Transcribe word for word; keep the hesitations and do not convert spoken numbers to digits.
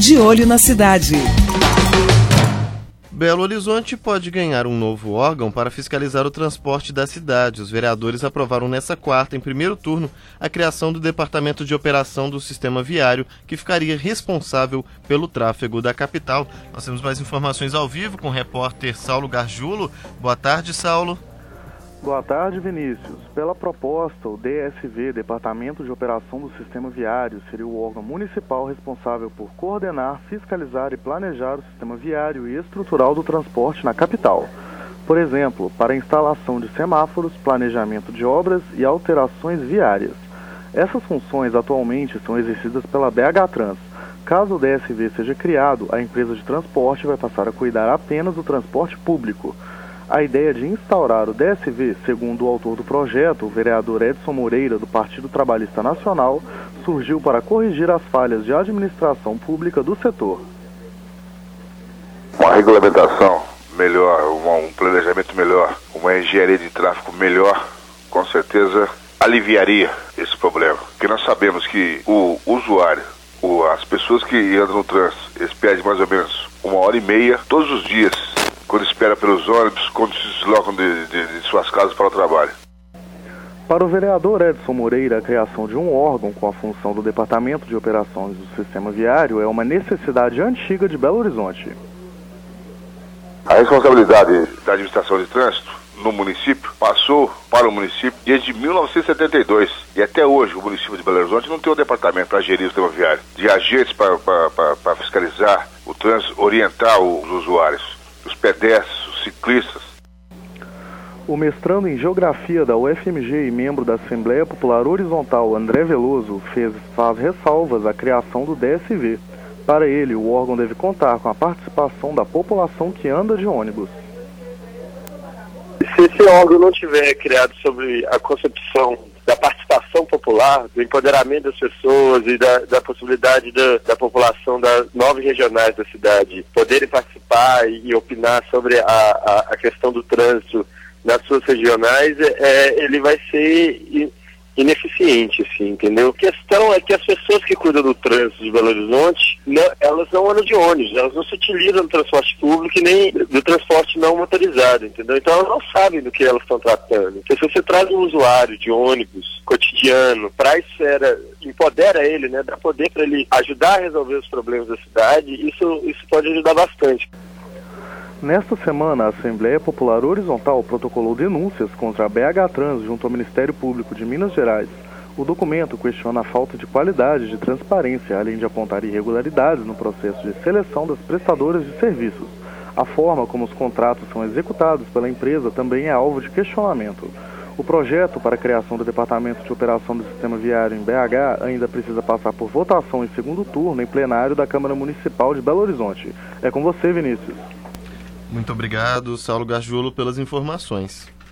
De Olho na Cidade. Belo Horizonte pode ganhar um novo órgão para fiscalizar o transporte da cidade. Os vereadores aprovaram nesta quarta, em primeiro turno, a criação do Departamento de Operação do Sistema Viário, que ficaria responsável pelo tráfego da capital. Nós temos mais informações ao vivo com o repórter Saulo Gargiulo. Boa tarde, Saulo. Boa tarde, Vinícius. Pela proposta, o D S V, Departamento de Operação do Sistema Viário, seria o órgão municipal responsável por coordenar, fiscalizar e planejar o sistema viário e estrutural do transporte na capital. Por exemplo, para a instalação de semáforos, planejamento de obras e alterações viárias. Essas funções atualmente são exercidas pela B H Trans. Caso o D S V seja criado, a empresa de transporte vai passar a cuidar apenas do transporte público. A ideia de instaurar o D S V, segundo o autor do projeto, o vereador Edson Moreira, do Partido Trabalhista Nacional, surgiu para corrigir as falhas de administração pública do setor. Uma regulamentação melhor, um planejamento melhor, uma engenharia de tráfego melhor, com certeza aliviaria esse problema. Porque nós sabemos que o usuário, o, as pessoas que andam no trânsito, eles perdem mais ou menos uma hora e meia todos os dias, quando espera pelos ônibus, quando se deslocam de, de, de suas casas para o trabalho. Para o vereador Edson Moreira, a criação de um órgão com a função do Departamento de Operações do Sistema Viário é uma necessidade antiga de Belo Horizonte. A responsabilidade da administração de trânsito no município passou para o município desde mil novecentos e setenta e dois. E até hoje o município de Belo Horizonte não tem um departamento para gerir o sistema viário, de agentes para fiscalizar o trânsito, orientar os usuários, os pedestres, os ciclistas. O mestrando em Geografia da U F M G e membro da Assembleia Popular Horizontal, André Veloso, fez, faz ressalvas à criação do D S V. Para ele, o órgão deve contar com a participação da população que anda de ônibus. Se esse órgão não tiver criado sobre a concepção da participação popular, do empoderamento das pessoas e da, da possibilidade da, da população das nove regionais da cidade poderem participar e, e opinar sobre a, a, a questão do trânsito nas suas regionais, é, ele vai ser ineficiente, assim, entendeu? A questão é que as pessoas que cuidam do trânsito de Belo Horizonte, não, elas não andam de ônibus, elas não se utilizam do transporte público e nem do transporte não motorizado, entendeu? Então elas não sabem do que elas estão tratando. Então, se você traz um usuário de ônibus cotidiano para a esfera, empodera ele, né, dá poder para ele ajudar a resolver os problemas da cidade, isso, isso pode ajudar bastante. Nesta semana, a Assembleia Popular Horizontal protocolou denúncias contra a B H Trans junto ao Ministério Público de Minas Gerais. O documento questiona a falta de qualidade e de transparência, além de apontar irregularidades no processo de seleção das prestadoras de serviços. A forma como os contratos são executados pela empresa também é alvo de questionamento. O projeto para a criação do Departamento de Operação do Sistema Viário em B H ainda precisa passar por votação em segundo turno em plenário da Câmara Municipal de Belo Horizonte. É com você, Vinícius. Muito obrigado, Saulo Gargiulo, pelas informações.